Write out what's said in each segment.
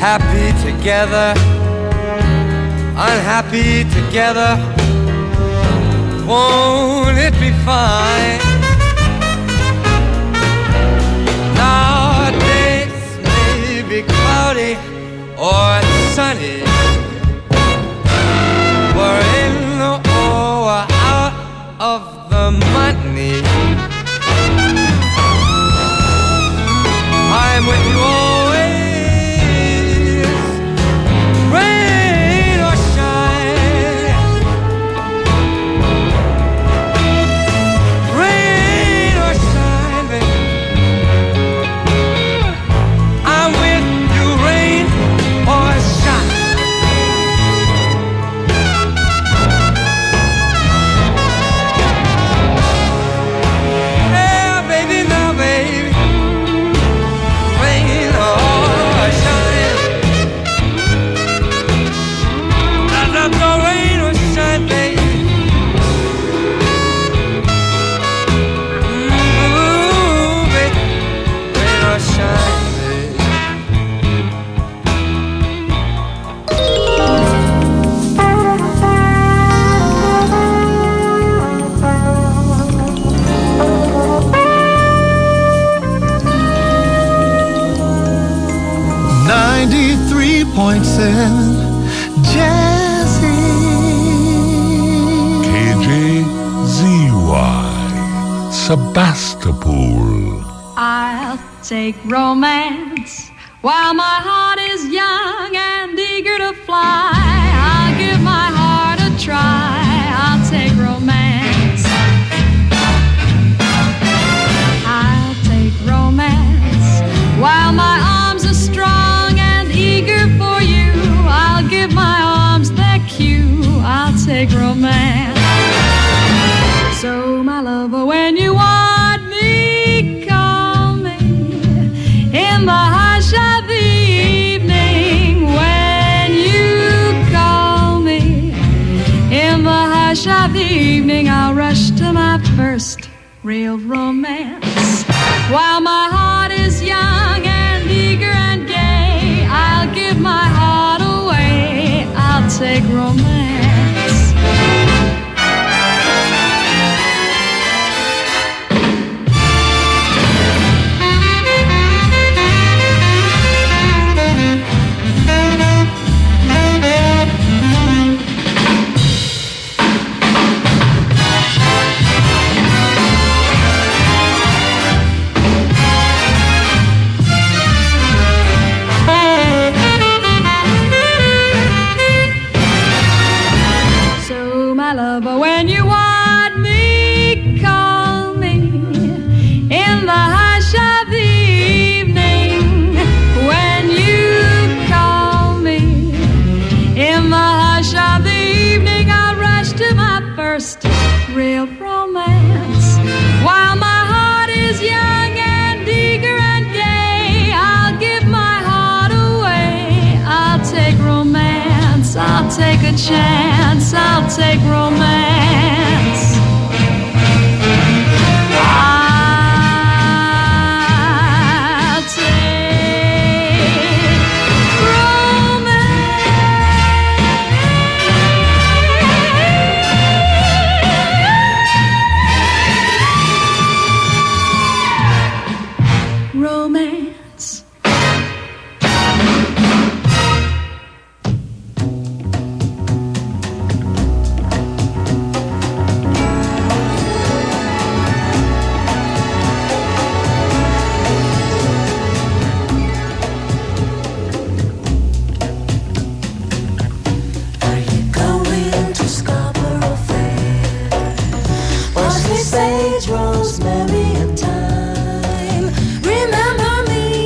happy together, unhappy together. Won't it be fine? Now days may be cloudy or sunny. We're in or out of the money. I'm with you always, rain or shine, rain or shine, baby. I'm with you, rain or shine. Yeah, baby, now, baby. Rain or shine. Not the rain or shine, baby. Ooh, baby. Rain or shine, baby. 93.7 Jazzy. KJZY Sebastopol. I'll take romance while my heart is young and eager to fly. I'll give my heart a try. I'll take romance. I'll take romance while my arms are strong and eager for you. I'll give my arms their cue. I'll take romance. So, my lover, when you want me, call me in the hush of the evening. When you call me in the hush of the evening, I'll rush to my first real romance. While my heart is young and eager and gay, I'll give my heart away. I'll take romance. But when you want me, call me in the hush of the evening. When you call me in the hush of the evening, I'll rush to my first real romance. While my heart is young and eager and gay, I'll give my heart away. I'll take romance. I'll take a chance. I'll take romance. I'll take romance. Sage, rosemary, and thyme. Remember me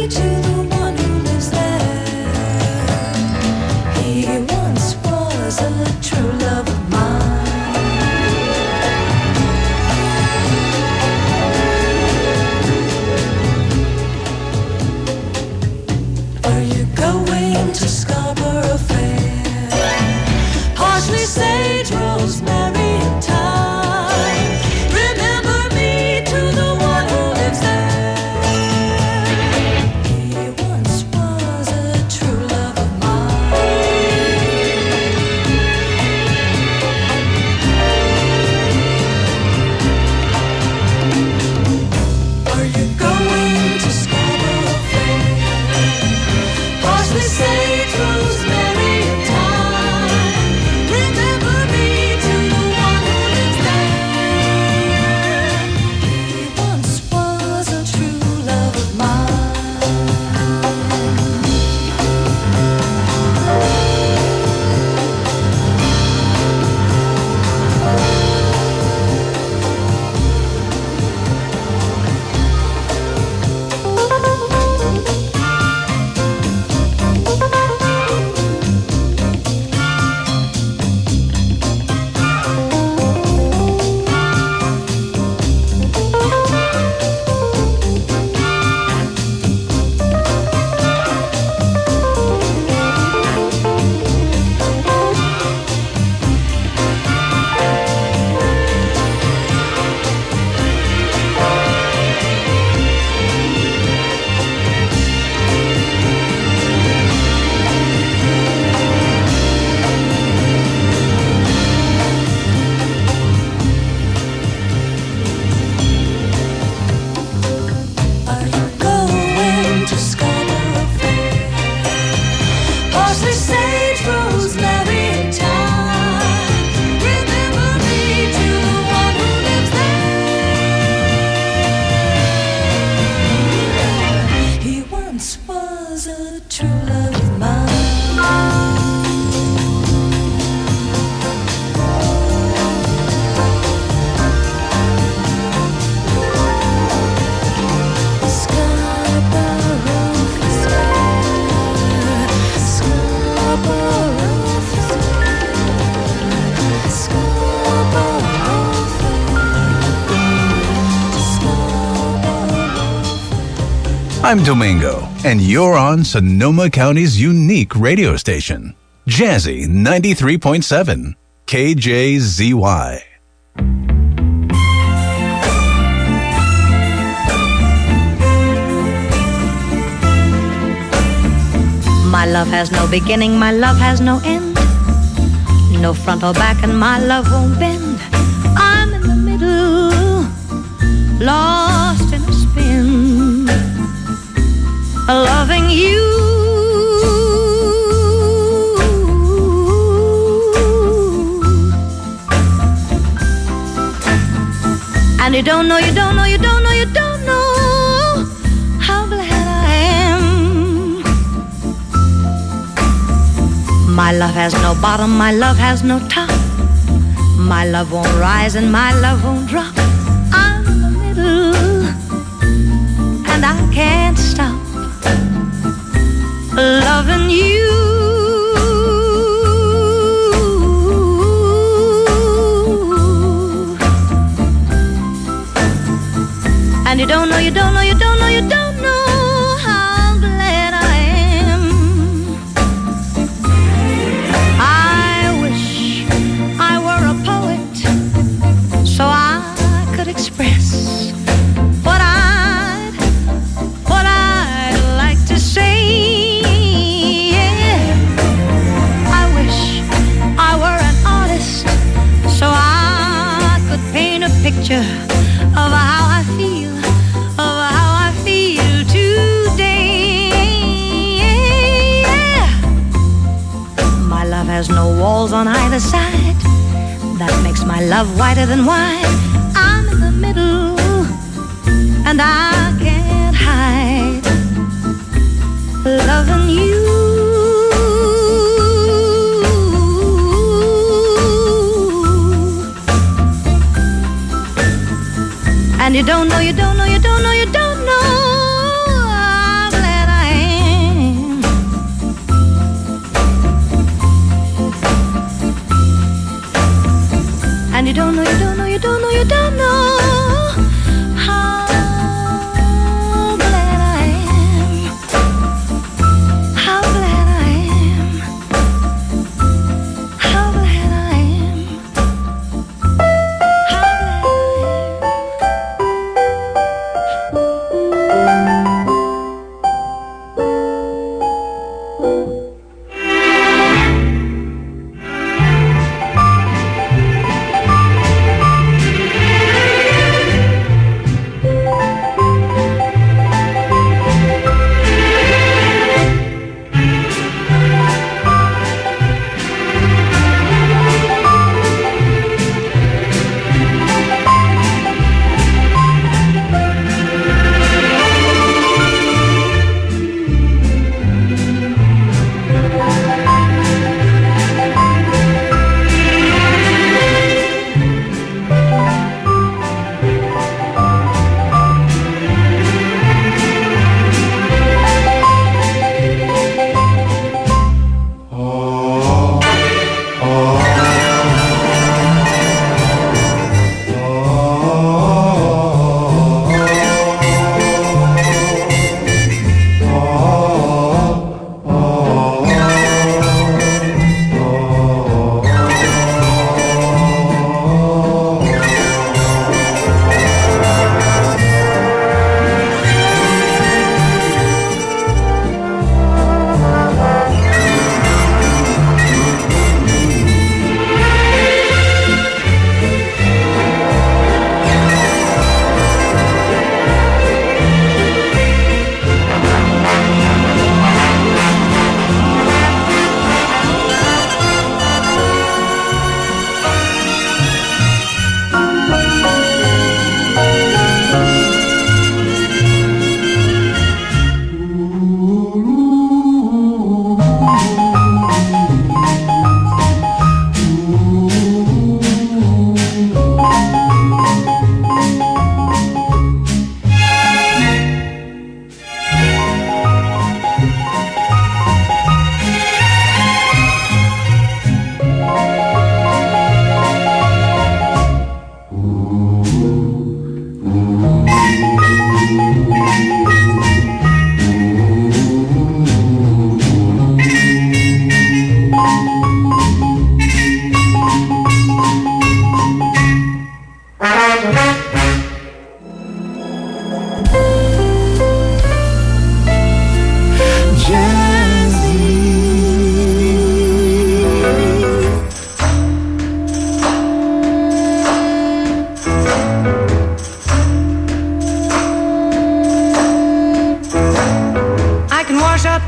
I'm Domingo, and you're on Sonoma County's unique radio station, Jazzy 93.7, KJZY. My love has no beginning, my love has no end. No front or back, and my love won't bend. I'm in the middle, lost in a spin, loving you. And you don't know, you don't know, you don't know, you don't know how glad I am. My love has no bottom, my love has no top. My love won't rise and my love won't drop. I'm in the middle and I can't stop loving you. And you don't know, you don't know, you don't know, you don't know how glad I am. I wish I were a poet so I could express what I'd like to say. Yeah. I wish I were an artist so I could paint a picture of how I feel, of how I feel today. Yeah. My love has no walls on either side. That makes my love whiter than wine. I'm in the middle and I can't hide loving you. And you don't know, you don't know, you don't know, you don't know how glad I am. And you don't know, you don't know, you don't know, you don't know how glad I am. How glad I am. How glad I am. How glad I am.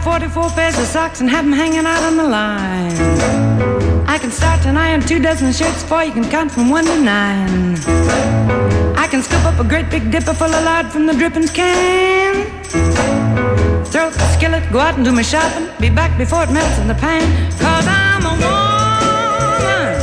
44 pairs of socks and have them hanging out on the line. I can start and iron 2 dozen shirts before you can count from 1 to 9. I can scoop up a great big dipper full of lard from the drippings can. Throw up the skillet, go out and do my shopping, be back before it melts in the pan. 'Cause I'm a woman,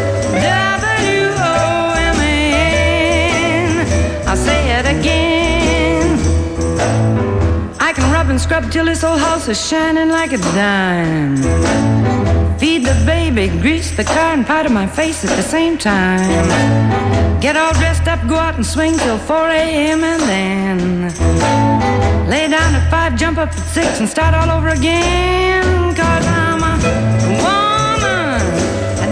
W-O-M-A-N. I'll say it again. I can rub and scrub till this old house is shining like a dime. Feed the baby, grease the car, and powder my face at the same time. Get all dressed up, go out and swing till 4 a.m. and then lay down at 5, jump up at 6 and start all over again. 'Cause I'm a woman, a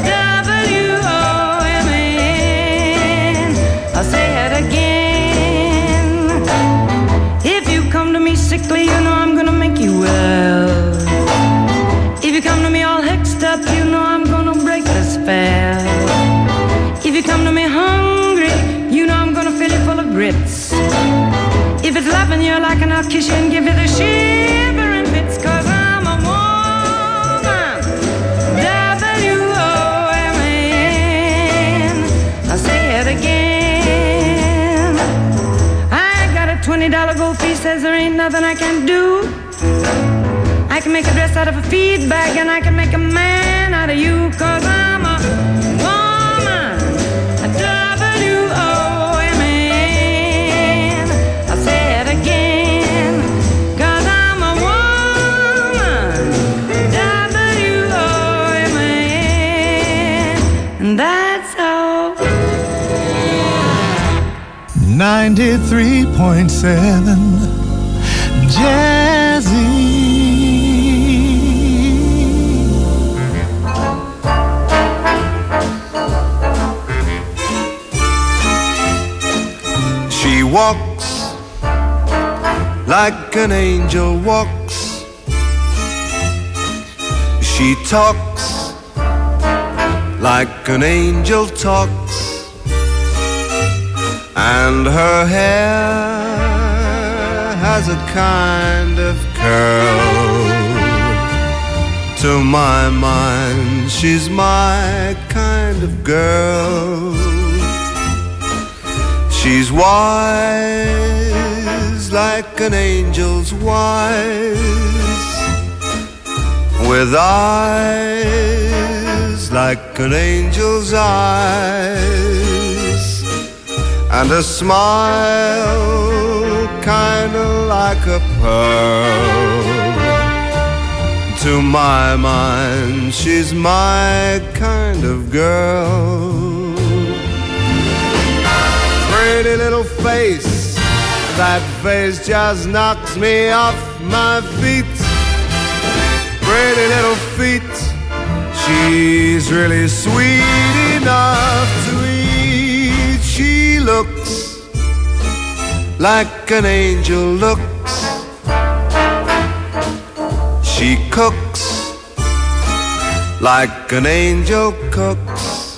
W-O-M-A-N. I'll say it again. If you come to me sickly, you know I'm gonna make you well. If you come to me all hexed up, you know I'm gonna break the spell. If you come to me hungry, you know I'm gonna fill you full of grits. If it's loving you like, and I'll kiss you and give you the shivering fits. 'Cause I'm a woman, W-O-M-A-N. I'll say it again. I got a $20 gold piece, says there ain't nothing I can't do. I can make a dress out of a feed bag, and I can make a man out of you. 'Cause I'm a woman, a W-O-M-A-N. I'll say it again. 'Cause I'm a woman, W-O-M-A-N. And that's all. 93.7 Jazzy. She walks like an angel walks. She talks like an angel talks. And her hair has a kind of curl. To my mind, she's my kind of girl. She's wise like an angel's wise, with eyes like an angel's eyes, and a smile kinda like a pearl. To my mind, she's my kind of girl. Pretty little face, that face just knocks me off my feet. Pretty little feet, she's really sweet enough to eat. She looks like an angel looks. She cooks like an angel cooks.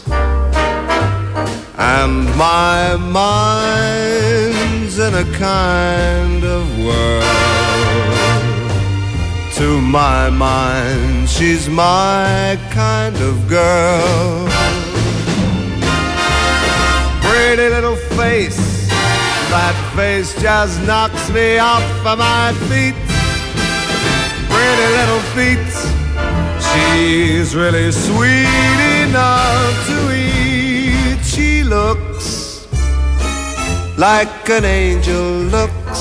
And my mind's in a kind of whirl. To my mind, she's my kind of girl. Pretty little face, that face just knocks me off of my feet. Pretty little feet, she's really sweet enough to eat. She looks like an angel looks.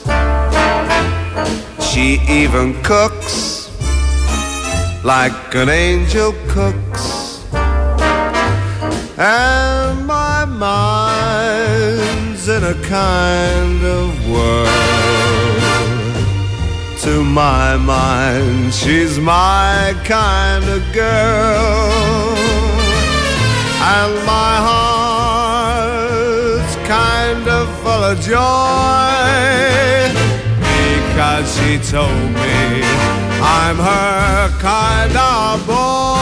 She even cooks like an angel cooks. And my mind's in a kind of whirl. To my mind, she's my kind of girl. And my heart's kind of full of joy, because she told me I'm her kind of boy.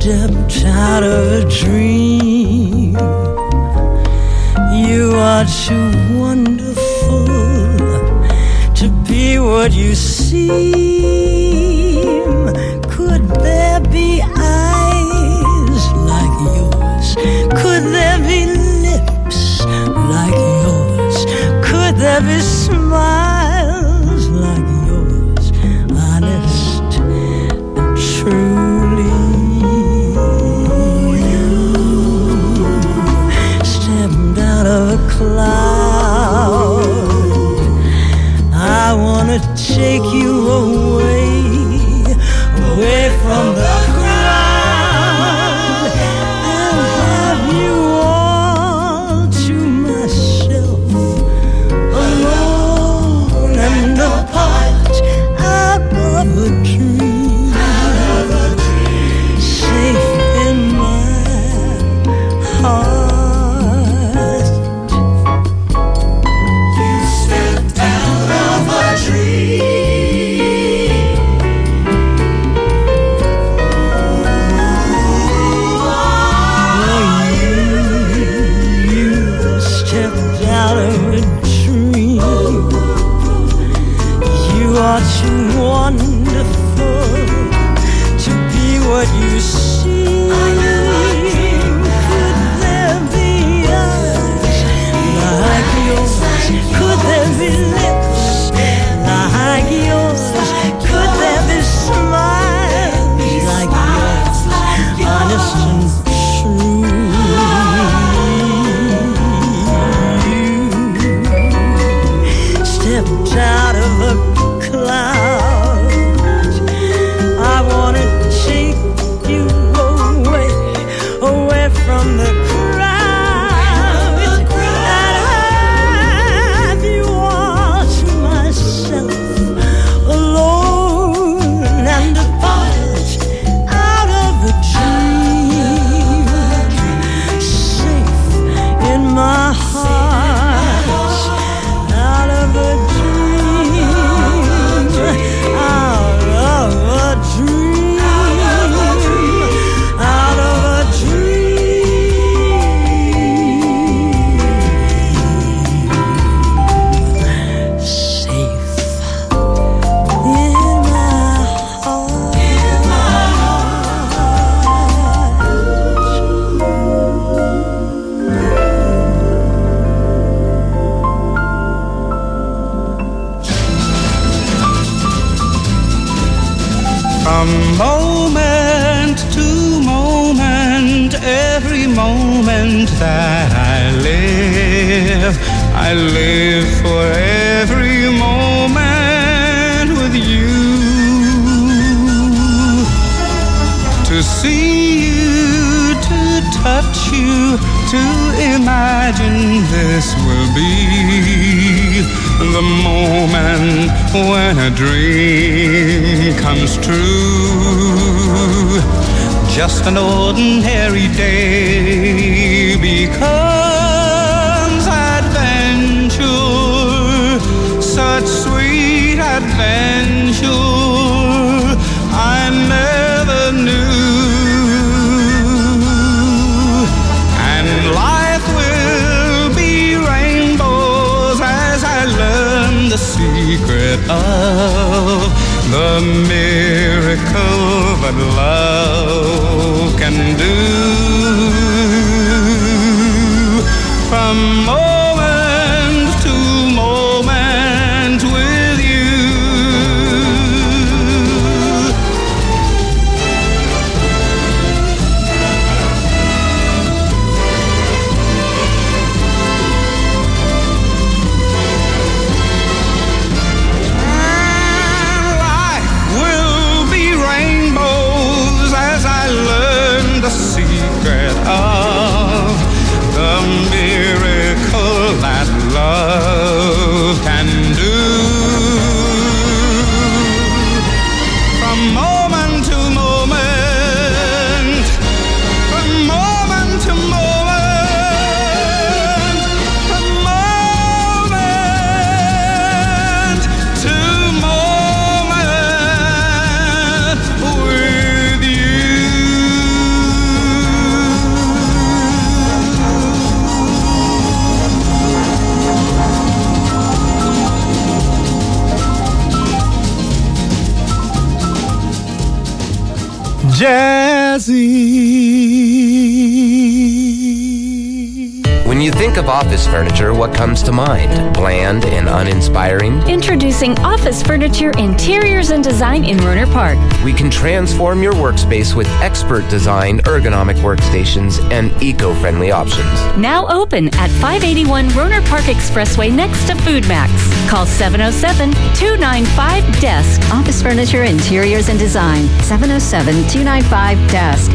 stepped out of a dream. You are too wonderful to be what you seem. Could there be eyes like yours? Could there be lips like yours? Could there be smiles like yours? Honest and truly, you stepped out of a cloud. I wanna take you away, away from the crowd, and have you all to myself, alone and apart, out of a dream, safe in my heart. You stepped out of a dream. Oh, you stepped out of a dream. You are too wonderful to be what you seem. Could there be eyes like yours? Could there be lips like yours? Could there be smiles like yours? Honest and true. You stepped out of a cloud. I wanna take you away, away from the crowd, and have you all to myself, alone and apart, out of a dream, safe in my heart, out of a dream, out of a dream, out of a dream, safe in my heart. From moment to moment, every moment that I live for every moment with you. To see you, to touch you, to imagine this will be the moment when a dream comes true. Just an ordinary day becomes adventure, such sweet adventure I never knew. And life will be rainbows as I learn the secret of the miracle that love can do. From moment to moment with you. Life will be rainbows When you think of office furniture, what comes to mind? Bland and uninspiring? Introducing Office Furniture Interiors and Design in Rohnert Park. We can transform your workspace with expert design, ergonomic workstations, and eco-friendly options. Now open at 581 Rohnert Park Expressway next to Food Max. Call 707-295-DESK. Office Furniture Interiors and Design. 707-295-DESK.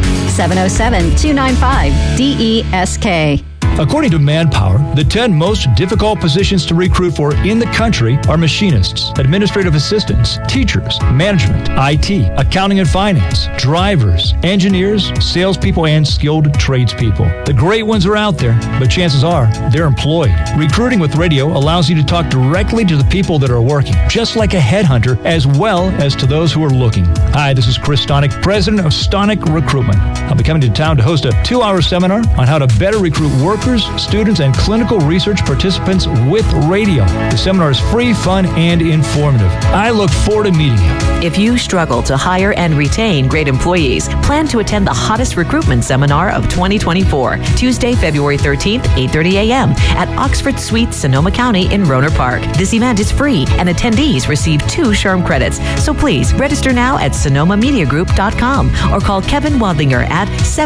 707-295-DESK. According to Manpower, the 10 most difficult positions to recruit for in the country are machinists, administrative assistants, teachers, management, IT, accounting and finance, drivers, engineers, salespeople, and skilled tradespeople. The great ones are out there, but chances are they're employed. Recruiting with radio allows you to talk directly to the people that are working, just like a headhunter, as well as to those who are looking. Hi, this is Chris Stonick, president of Stonick Recruitment. I'll be coming to town to host a 2-hour seminar on how to better recruit workers, students, and clinical research participants with radio. The seminar is free, fun, and informative. I look forward to meeting you. If you struggle to hire and retain great employees, plan to attend the hottest recruitment seminar of 2024, Tuesday, February 13th, 8:30 a.m. at Oxford Suites, Sonoma County in Rohnert Park. This event is free, and attendees receive 2 SHRM credits. So please register now at sonomamediagroup.com or call Kevin Wadlinger at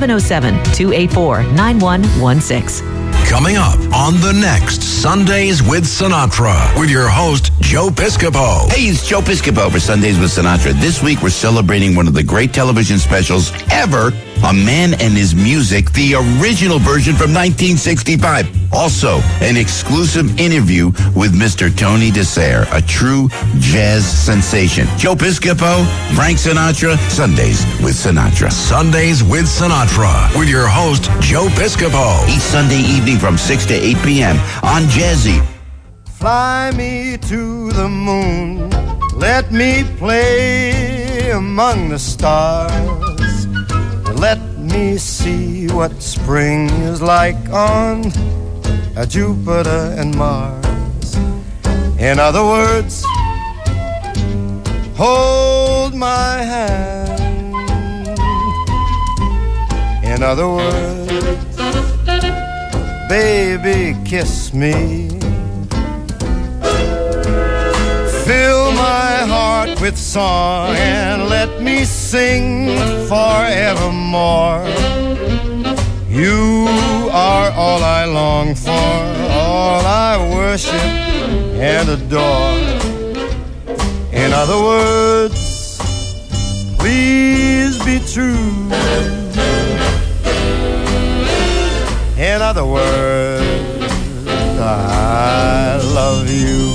707-284-9116. Coming up on the next Sundays with Sinatra with your host, Joe Piscopo. Hey, it's Joe Piscopo for Sundays with Sinatra. This week we're celebrating one of the great television specials ever, A Man and His Music, the original version from 1965. Also, an exclusive interview with Mr. Tony DeSere, a true jazz sensation. Joe Piscopo, Frank Sinatra, Sundays with Sinatra. Sundays with Sinatra with your host, Joe Piscopo. Each Sunday evening from 6 to 8 p.m. on Jazzy. Fly me to the moon, let me play among the stars, let me see what spring is like on Jupiter and Mars. In other words, hold my hand. In other words, baby, kiss me. Fill my heart with song and let me sing forevermore. You are all I long for, all I worship and adore. In other words, please be true. In other words, I love you.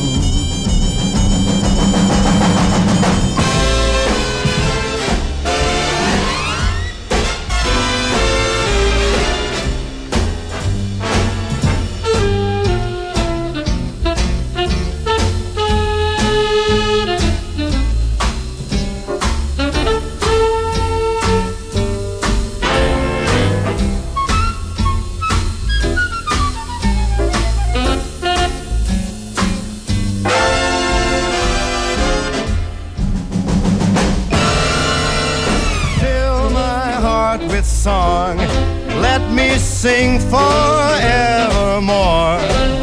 Song, let me sing forevermore.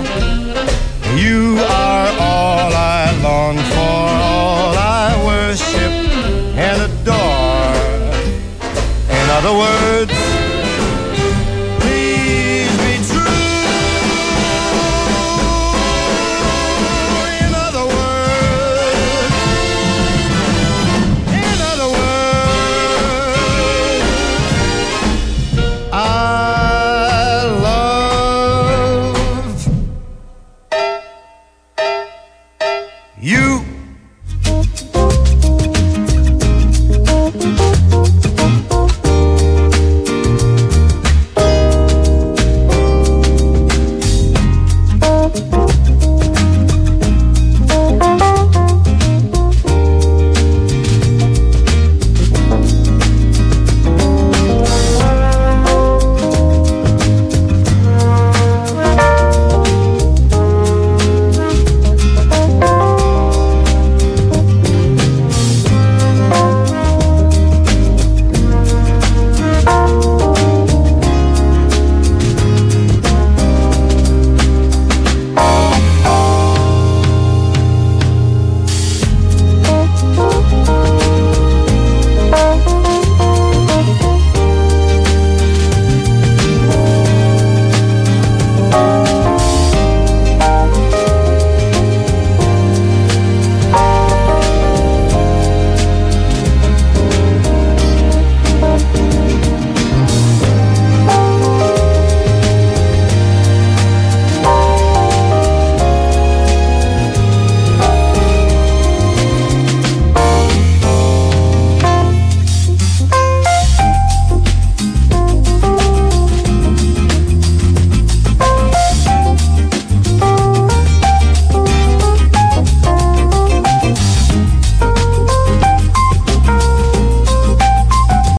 You are all I long for, all I worship and adore. In other words,